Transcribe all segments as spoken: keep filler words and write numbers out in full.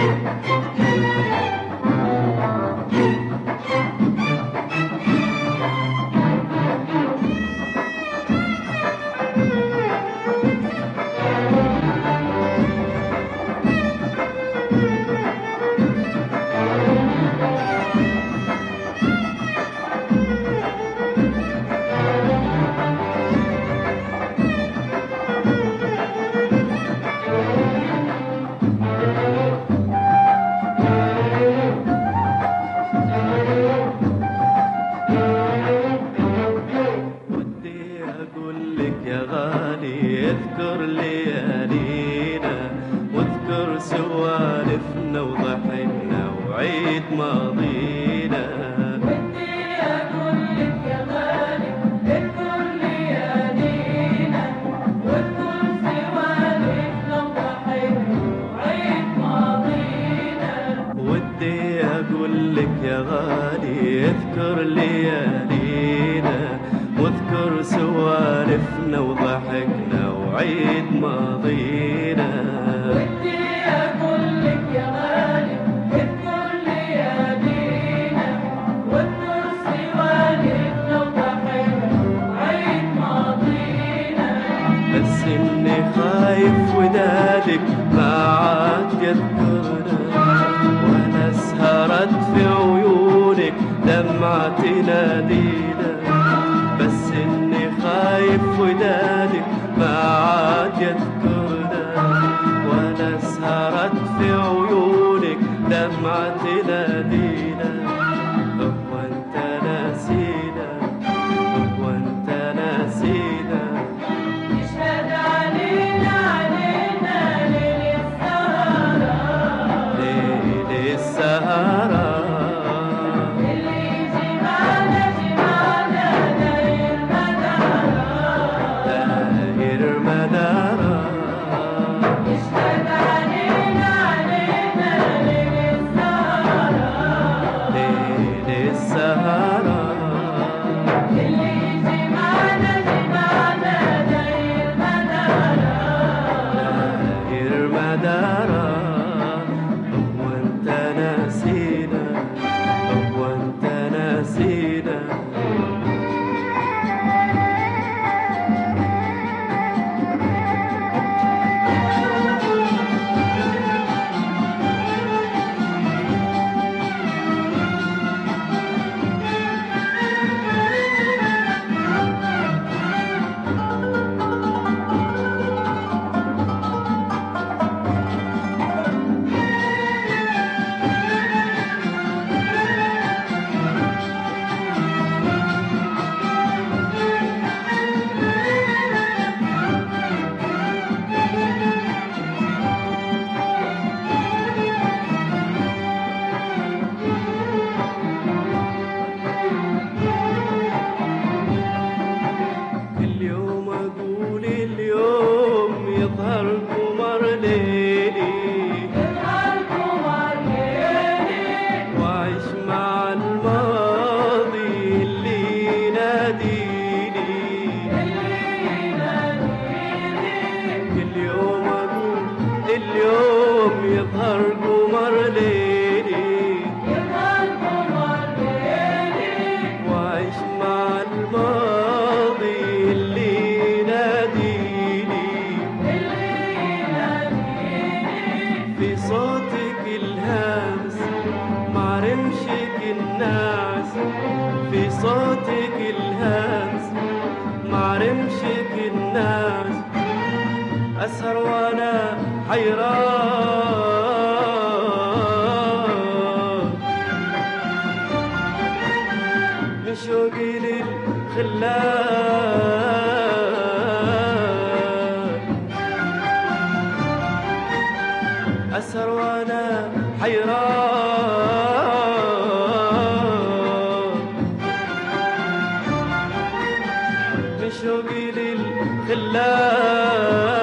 اذكر ليالينا واذكر سوالفنا وضحكنا وعيد ماضينا. ودي اقول لك يا غالي اذكر ليالينا واذكر سوالفنا وضحكنا وعيد ماضينا. ودي اقول لك يا غالي اذكر ليالينا واذكر سوالفنا وضحكنا وعيد ماضينا. ودي اقول لك يا غالي اذكر ليالينا واذكر سوالفنا وضحكنا وعيد ماضينا. بس اني خايف ودادك ما عاد يذكرنا ولا سهرت في عيونك دمعة تنادينا. بس اني خايف ودادك ما عاد يذكرنا ولا سهرت في عيونك دمعة تنادينا. هو انت ناسينا هو انت ناسينا. يشهد علينا علينا ليل السهرة ليل السهرة يظهر قمر ليلي يظهر قمر ليلي وعيش مع الماضي اللي يناديني اللي يناديني. في صوتك الهامس مع رمشك الناعس. في صوتك الهامس مع رمشك الناعس. أسهر وأنا حيران من شوقي للخلان. أسهر وأنا حيران من شوقي للخلان.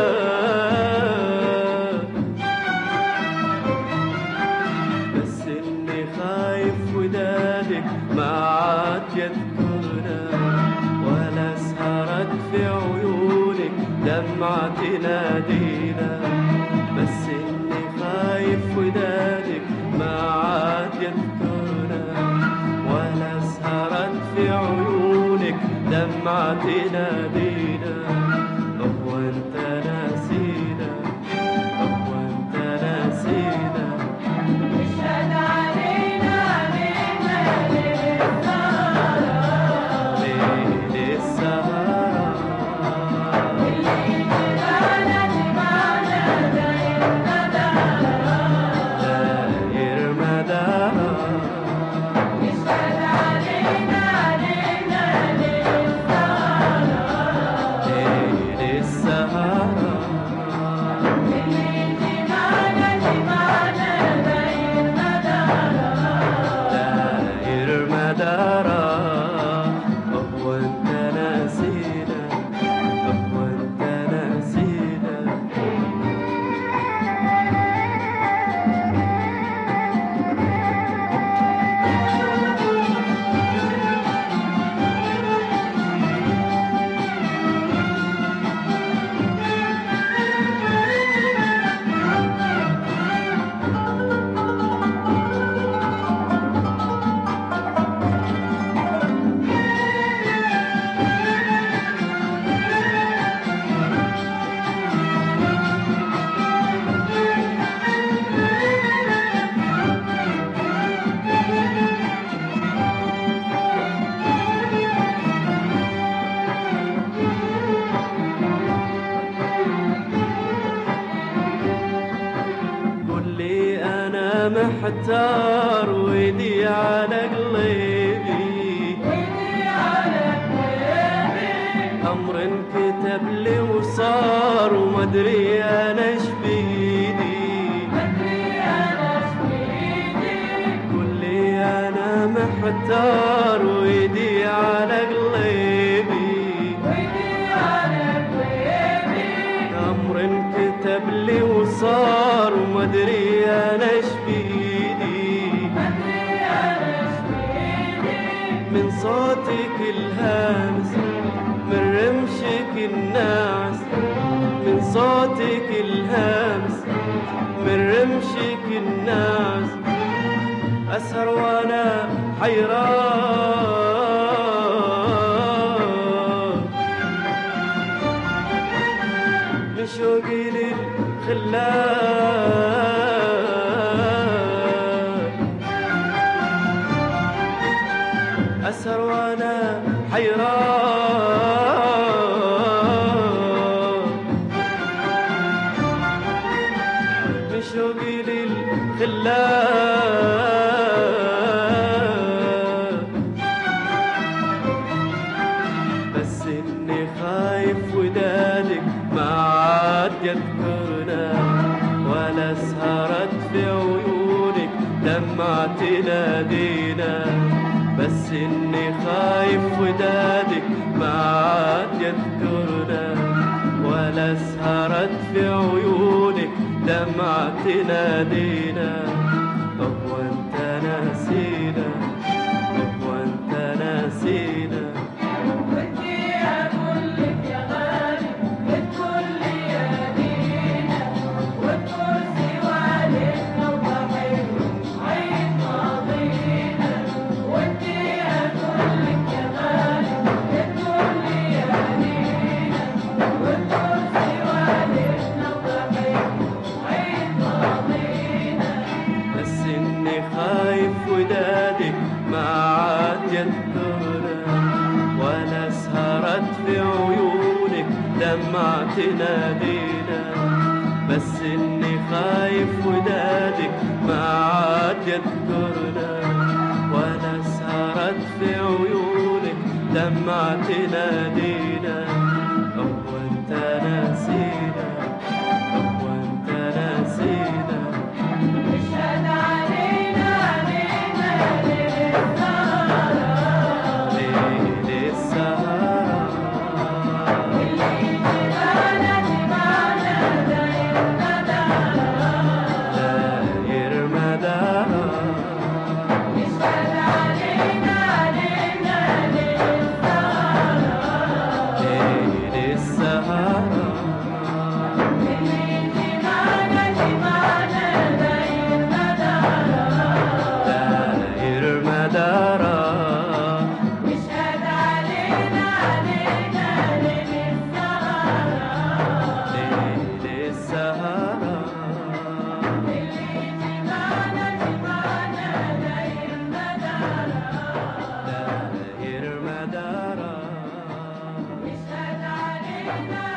ما عاد يذكرنا ولا سهرت في عيونك دمعة تنادينا. بس اني خايف ودادك ما عاد يذكرنا، ولا سهرت في عيونك دمعة تنادينا. هو انت ناسينا، هو انت ناسينا. اشهد علينا علينا ليل السهرة، ليل السهرة اللي جبالنا جبالنا داير مدارها، داير مدارها. اشهد علينا علينا ليل السهرة، ليل السهرة اللي جبالنا جبالنا داير مدارها، داير مدارها. هو انت ناسينا، هو انت ناسينا. قل لي انا محتار وايدي على قلبي، ويدي على قلبي، امر انكتب لي وصار وما ادري انا ايش بيدي. مدري أنا شبيدي، قل لي انا محتار وايدي على قلبي، ويدي على قلبي، امر انكتب لي وصار وما ادري انا ايش بيدي. مدري أنا شبيدي، من صوتك الهامس، من رمشك الناعس، من صوتك الهامس، من رمشك الناعس. أسهر وأنا حيران من شوقي للخلان. أسهر وأنا حيران من شوقي للخلان. بس إني خايف ودادك ما عاد يذكرنا، ولا سهرت في عيونك دمعة تنادينا. بس إني خايف ودادك ما عاد يذكرنا، ولا سهرت في عيونك دمعة تنادينا. هو انت ناسينا، هو انت ناسينا. ودي أقول لك يا غالي ادخل لي يا دينا، والكرسي والدنا وضحك عيد ماضينا. ودي أقول لك يا غالي ادخل لي يا دينا، والكرسي والدنا وضحك عيد ماضينا. بس إني خايف ودادك ما عاد يذكرنا، ولا سهرت في عيونك دمعة تنادينا. بس إني خايف ودادك ما عاد يذكرنا، ولا سهرت في عيونك دمعة تنادينا. هو انت ناسينا، هو انت ناسينا. اشهد علينا علينا ليل السهرة، ليل السهرة اللي جبالنا جبالنا داير مدارها، داير مدارها. اشهد علينا علينا ليل السهرة، إله